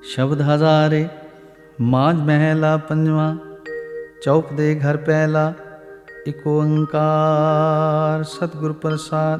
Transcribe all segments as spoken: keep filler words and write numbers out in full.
ਸ਼ਬਦ ਹਜ਼ਾਰੇ ਮਾਝ ਮਹਿਲਾ ਪੰਜਵਾਂ। ਚੌਪ ਦੇ ਘਰ ਪਹਿਲਾ। ਇਕ ਓੰਕਾਰ ਸਤਿਗੁਰ ਪ੍ਰਸਾਦ।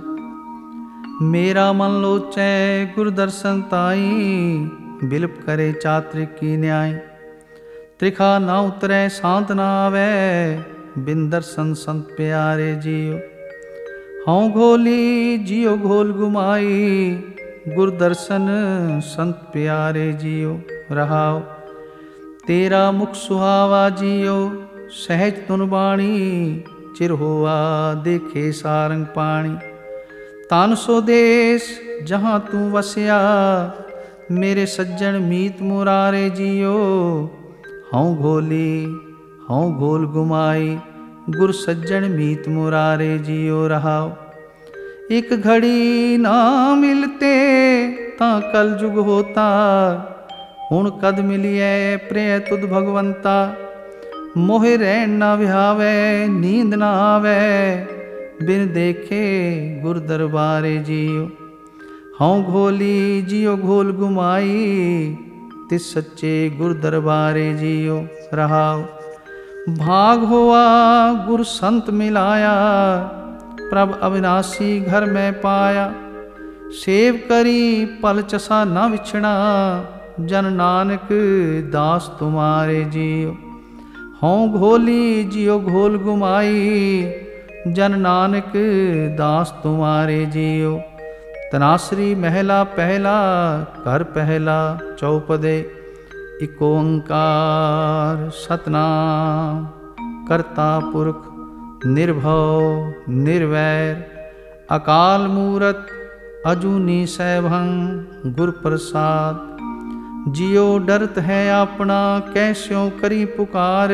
ਮੇਰਾ ਮਨ ਲੋਚੈ ਗੁਰ ਦਰਸ਼ਨ ਤਾਈ, ਬਿਲਪ ਕਰੇ ਚਾਤ੍ਰਿਕ ਕੀ ਨਿਆਈ। ਤ੍ਰਿਖਾ ਨਾ ਉਤਰੈ ਸਾਂਤ ਨਾ ਆਵੈ, ਬਿਨ ਦਰਸ਼ਨ ਸੰਤ ਪਿਆਰੇ ਜੀਓ। ਹਉ ਘੋਲੀ ਜਿਉ ਘੋਲ ਗੁਮਾਈ, ਗੁਰ ਦਰਸ਼ਨ ਸੰਤ ਪਿਆਰੇ ਜੀਓ। ਰਹਾਉ ਤੇਰਾ ਮੁਖ ਸੁਹਾਵਾ ਜੀਓ, ਸਹਿਜ ਤੁਨ ਬਾਣੀ। ਚਿਰ ਹੋਆ ਦੇਖੇ ਸਾਰੰਗ ਪਾਣੀ। ਤਨ ਸੋ ਦੇਸ ਜਹਾਂ ਤੂੰ ਵਸਿਆ, ਮੇਰੇ ਸੱਜਣ ਮੀਤ ਮੁਰਾਰੇ ਜੀਓ। ਹਉ ਘੋਲੀ ਹਉ ਘੋਲ ਗੁਮਾਈ, ਗੁਰ ਸੱਜਣ ਮੀਤ ਮੁਰਾਰੇ ਜੀਓ। ਰਹਾਉ ਇਕ ਘੜੀ ਨਾ ਮਿਲਤੇ, ਤਾਂ ਕਲ ਜੁਗ ਹੋਤਾ। ਹੁਣ ਕਦ ਮਿਲਿਐ ਪ੍ਰਿਯ ਤੁਧ ਭਗਵੰਤਾ। ਮੋਹਿ ਰਹਿਣ ਨਾ ਵਿਹਾਵੈ, ਨੀਂਦ ਨਾ ਆਵੈ, ਬਿਨ ਦੇਖੇ ਗੁਰ ਦਰਬਾਰੇ ਜੀਓ। ਹਉ ਘੋਲੀ ਜਿਉ ਘੋਲ ਗੁਮਾਈ, ਤਿਸ ਸੱਚੇ ਗੁਰ ਦਰਬਾਰੇ ਜੀਓ। ਰਹਾਉ ਭਾਗ ਹੋਆ ਗੁਰ ਸੰਤ ਮਿਲਾਇਆ, ਪ੍ਰਭ ਅਵਿਨਾਸੀ ਘਰ ਮੈਂ ਪਾਇਆ। ਸੇਵ ਕਰੀ ਪਲ ਚਸਾ ਨਾ ਵਿਛਣਾ, ਜਨ ਨਾਨਕ ਦਾਸ ਤੁਮਾਰੇ ਜੀਓ। ਹਉ ਘੋਲੀ ਜਿਉ ਘੋਲ ਗੁਮਾਈ, ਜਨ ਨਾਨਕ ਦਾਸ ਤੁਮਾਰੇ ਜੀਓ। ਤਨਾਸਰੀ ਮਹਿਲਾ ਪਹਿਲਾ। ਘਰ ਪਹਿਲਾ ਚੌਪਦੇ। ਇਕ ਓੰਕਾਰ ਸਤਿਨਾਮ ਕਰਤਾ ਪੁਰਖ ਨਿਰਭਉ ਨਿਰਵੈਰ, ਅਕਾਲ ਮੂਰਤ ਅਜੂਨੀ ਸੈਭੰ ਗੁਰ ਪ੍ਰਸਾਦ। ਜਿਉ ਡਰਤ ਹੈ ਆਪਣਾ, ਕੈਸਿਉ ਕਰੀ ਪੁਕਾਰ।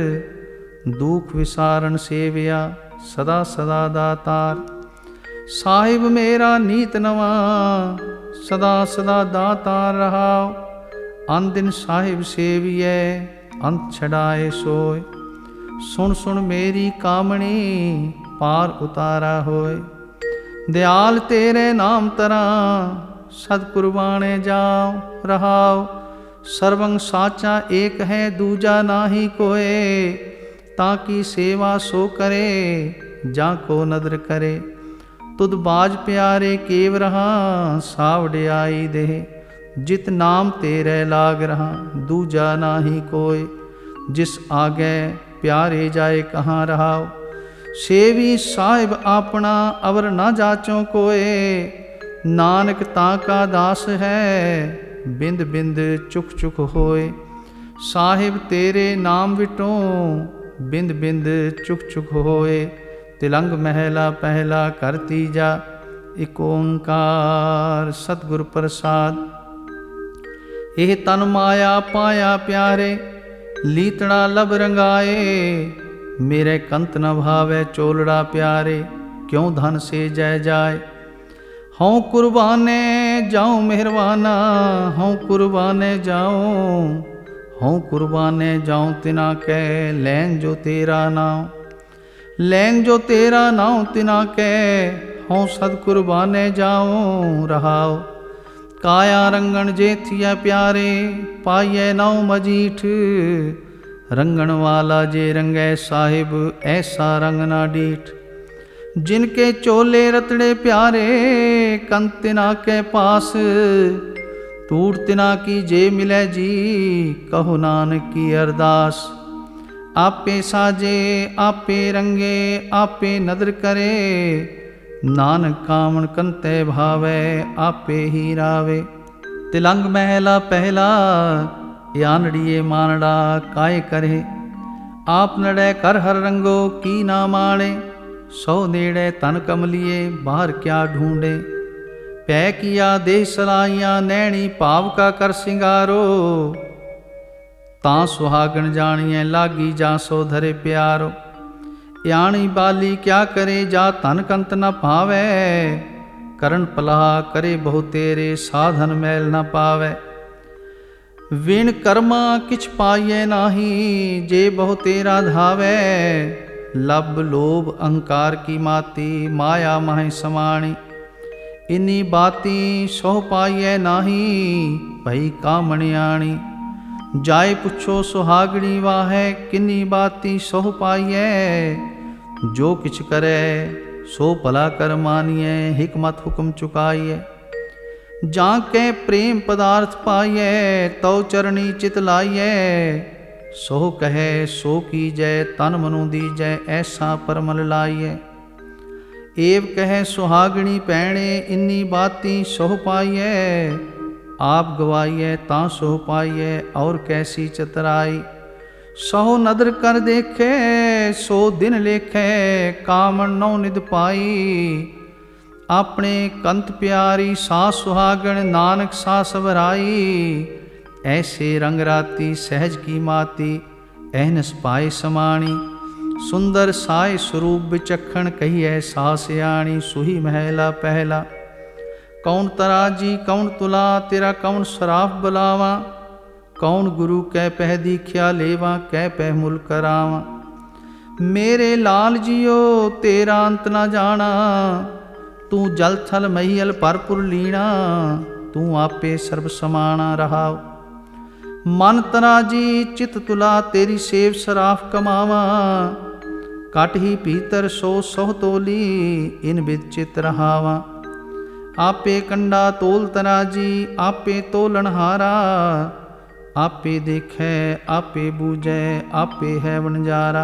ਦੁਖ ਵਿਸਾਰਨ ਸੇਵਿਆ ਸਦਾ ਸਦਾ ਦਾਤਾਰ। ਸਾਹਿਬ ਮੇਰਾ ਨੀਤ ਨਵਾਂ, ਸਦਾ ਸਦਾ ਦਾਤਾਰ। ਰਹਾਉ ਅਨ ਦਿਨ ਸਾਹਿਬ ਸੇਵੀਐ, ਅੰਤ ਛਡਾਏ ਸੋਏ। ਸੁਣ ਸੁਣ ਮੇਰੀ ਕਾਮਣੀ, ਪਾਰ ਉਤਾਰਾ ਹੋਏ। ਦਿਆਲ ਤੇਰੇ ਨਾਮ ਤਰਾਂ, ਸਦ ਕੁਰਬਾਨੇ ਜਾਉ। ਰਹਾਉ ਸਰਵੰ ਸਾਚਾ ਏਕ ਹੈ, ਦੂਜਾ ਨਾਹੀ ਕੋਏ। ਤਾਂ ਕੀ ਸੇਵਾ ਸੋ ਕਰੇ, ਜਾਂ ਕੋ ਨਦਰ ਕਰੇ। ਤੁਧ ਬਾਜ ਪਿਆਰੇ ਕੇਵ ਰਹਾ, ਸਾਵਡਿਆਈ ਦੇਹ। ਜਿਤ ਨਾਮ ਤੇਰੇ ਲਾਗ ਰਹਾ, ਦੂਜਾ ਨਾਹੀ ਕੋਏ। ਜਿਸ ਆਗੇ ਪਿਆਰੇ ਜਾਏ ਕਹਾਂ। ਰਹਾਉ ਸੇਵੀ ਸਾਹਿਬ ਆਪਣਾ, ਅਵਰ ਨਾ ਜਾਚੋ ਕੋਏ। ਨਾਨਕ ਤਾਂ ਕਾ ਦਾਸ ਹੈ, ਬਿੰਦ ਬਿੰਦ ਚੁਕ ਚੁਕ ਹੋਏ। ਸਾਹਿਬ ਤੇਰੇ ਨਾਮ ਵਿਟੋਂ, ਬਿੰਦ ਬਿੰਦ ਚੁਕ ਚੁਕ ਹੋਏ। ਤਿਲੰਗ ਮਹਿਲਾ ਪਹਿਲਾ। ਘਰ ਤੀਜਾ। ਇਕ ਓੰਕਾਰ ਸਤਿਗੁਰ ਪ੍ਰਸਾਦ। ਇਹ ਤਨ ਮਾਇਆ ਪਾਇਆ ਪਿਆਰੇ, ਲੀਤੜਾ ਲਬ ਰੰਗਾਏ। ਮੇਰੇ ਕੰਤ ਨ ਭਾਵੈ ਚੋਲੜਾ ਪਿਆਰੇ, ਕਿਉ ਧਨ ਸੇ ਜੈ ਜਾਏ। ਹਉ ਕੁਰਬਾਨੇ ਜਾਉ ਮਿਹਰਬਾਨਾ, ਹਉ ਕੁਰਬਾਨੇ ਜਾਉ। ਹਉ ਕੁਰਬਾਨੇ ਜਾਉ ਤਿਨਾ ਕੈ, ਲੈਨ ਜੋ ਤੇਰਾ ਨਾਉ। ਲੈਨ ਜੋ ਤੇਰਾ ਨਾਉ ਤਿਨਾ ਕੈ, ਹਉ ਸਦ ਕੁਰਬਾਨੇ ਜਾਉ। ਰਹਾਉ ਕਾਇਆ ਰੰਗਣ ਜੇ ਥੀਐ ਪਿਆਰੇ, ਪਾਈਐ ਨਾਉ ਮਜੀਠ। ਰੰਗਣ ਵਾਲਾ ਜੇ ਰੰਗੈ ਸਾਹਿਬ, ਐਸਾ ਰੰਗ ਨਾ ਡੀਠ। ਜਿਨ ਕੇ ਚੋਲੇ ਰਤੜੇ ਪਿਆਰੇ, ਕੰਤ ਤਿਨਾ ਕੇ ਪਾਸ। ਟੂਟ ਤਿਨਾ ਕੀ ਜੇ ਮਿਲੈ ਜੀ, ਕਹੋ ਨਾਨਕ ਕੀ ਅਰਦਾਸ। ਆਪੇ ਸਾਜੇ ਆਪੇ ਰੰਗੇ, ਆਪੇ ਨਦਰ ਕਰੇ। ਨਾਨਕ ਕਾਮਣ ਕੰਤੈ ਭਾਵੈ, ਆਪੇ ਹੀ ਰਾਵੇ। ਤਿਲੰਗ ਮਹਿਲਾ ਪਹਿਲਾ। ਆਨੜੀਏ ਮਾਨੜਾ ਕਾਇ ਕਰੇ, ਆਪ ਨੜੈ ਕਰ ਹਰ ਰੰਗੋ ਕੀ ਨਾ ਮਾਣੇ। ਸੋ ਨੇੜੇ ਤਨ ਕਮਲੀਏ, ਬਾਹਰ ਕਿਆ ਢੂੰਡੇ। ਪੈ ਕੀਆ ਦੇਹ ਸਲਾਈਆਂ, ਨੈਣੀ ਭਾਵ ਕਾ ਕਰ ਸਿੰਗਾਰੋ। ਤਾਂ ਸੁਹਾਗਣ ਜਾਣੀਐ, ਲਾਗੀ ਜਾਂ ਸੋ ਧਰੇ ਪਿਆਰੋ। ਇਆਣੀ ਬਾਲੀ ਕਿਆ ਕਰੇ, ਜਾ ਧਨ ਕੰਤ ਨ ਭਾਵੈ। ਕਰਨ ਪਲਾਹ ਕਰੇ ਬਹੁ ਤੇਰੇ, ਸਾਧਨ ਮੈਲ ਨ ਪਾਵੈ। ਵਿਣ ਕਰਮਾ ਕਿਛ ਪਾਈਐ ਨਾਹੀ, ਜੇ ਬਹੁ ਤੇਰਾ ਧਾਵੈ। ਲਬ ਲੋਭ ਅਹੰਕਾਰ ਕੀ ਮਾਤੀ, ਮਾਇਆ ਮਾਹਿ ਸਮਾਣੀ। इन्नी बाती सोह पाइए नाही, भई कामणियाणी। जाए पुछो सुहागणी वाहे, किन्नी बाती सोह पाइए। जो किछ करे सो भला कर मानिए, हिकमत हुक्म चुकाइए। जाके प्रेम पदार्थ पाइए, तो चरणी चित लाइए। सोह कहे सो कीजै, तन मनु दीजै, ऐसा परमल लाइए। एव कहे सुहागणी पैणे, इन्नी बाती सोह पाइए। आप गवाइए तां सोह पाइए, और कैसी चतराई। सहो नदर कर देखे, सो दिन लेखे, कामण नौ निध पाई। अपने कंत प्यारी सास सुहागण, नानक सा सबराई। ऐसे रंग राती सहज की माती, एहनस पाए समाणी। सुंदर साय स्वरूप विचक्षण, कहिए सा सियाणी। सुही महला पहला, कौन तराजी कौन तुला, तेरा कौन सराफ बुलावा। कौन गुरु कै पह दीख्या लेवा, कै पह मुल करावा। मेरे लाल जियो तेरा अंत न जाना, तू जल थल महीयल परपुर लीना। तू आपे सर्ब समाना रहाओ। मन तराजी चित तुला, तेरी सेव सराफ कमावा। कट ही भीतर सो सोह तोली, इन बिद चित रहावा। आपे कंडा तोल तराजी, आपे तोलनहारा। आपे देखे आपे बूझे, आपे है वनजारा।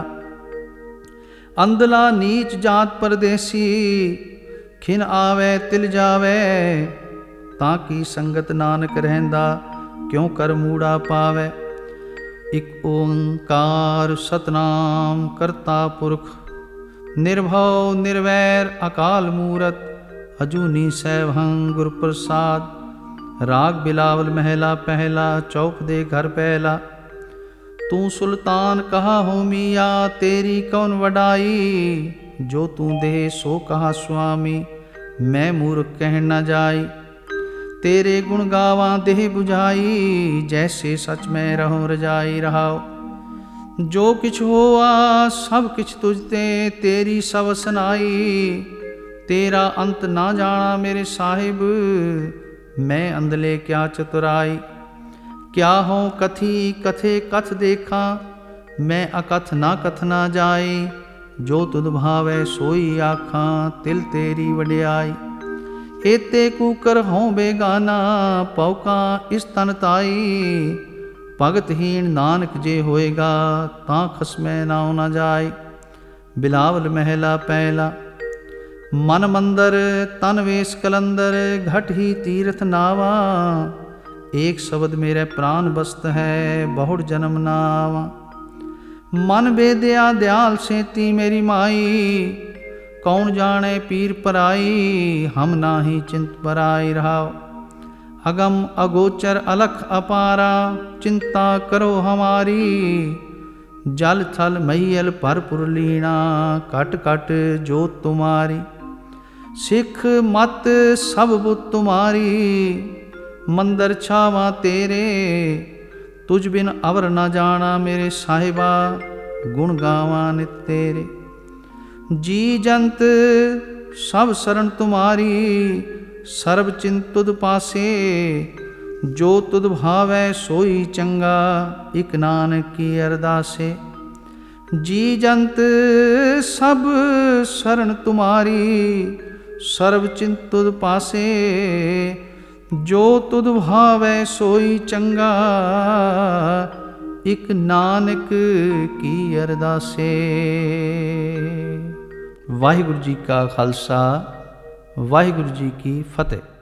अंधला नीच जात परदेसी, खिन आवे तिल जावे। ताकि संगत नानक रहंदा, क्यों कर मूड़ा पावे। इक ओंकार सतनाम करता पुरख, निर्भव निर्वैर अकाल मूरत। अजूनी सैभं गुर प्रसाद, राग बिलावल महला पहला। चौप दे घर पहला, तू सुल्तान कहा हो मिया, तेरी कौन वडाई। जो तू दे सो कहा स्वामी, मैं मूर्ख कह न जाई। तेरे गुण गावा देह बुझाई, जैसे सच में रहो रजाई रहाओ। जो किछ होआ सब किछ तुझते, तेरी सब सनाई। तेरा अंत ना जाना मेरे साहिब, मैं अंधले क्या चतुराई। क्या हो कथी कथे कथ देखा, मैं अकथ ना कथ ना जाए। जो तुध भावै सोई आखां, तिल तेरी वड्याई। एते कूकर हों बेगाना, पौका इस तन ताई। भगतहीन नानक जे होएगा, तां खसमै नाव न जाए। बिलावल महला पहला, मन मंदर तन वेश कलंदर, घट ही तीर्थ नावा। एक शब्द मेरे प्राण बस्त है, बहुड़ जन्म नावा। मन बेदया दयाल सेती मेरी माई, कौन जाने पीर पराई। हम नाही चिंत पराई रहाओ। अगम अगोचर अलख अपारा, चिंता करो हमारी। जल थल महीयल भरपुर लीना, कट कट जोत तुम्हारी। सिख मत सब बुत तुम्हारी, मंदर छावा तेरे। तुझ बिन अवर न जाना मेरे साहिबा, गुण गावा नित तेरे। जी जंत सब शरण तुम्हारी, सर्ब चिंत तुध पासे। जो तुध भावै सोई चंगा, इक नानक की अरदासे। जी जंत सब शरण तुम्हारी, सर्ब चिंत तुध पासे। जो तुध भावै सोई चंगा, इक नानक की अरदासे। वाहिगुरु जी का खालसा, वाहिगुरु जी की फतेह।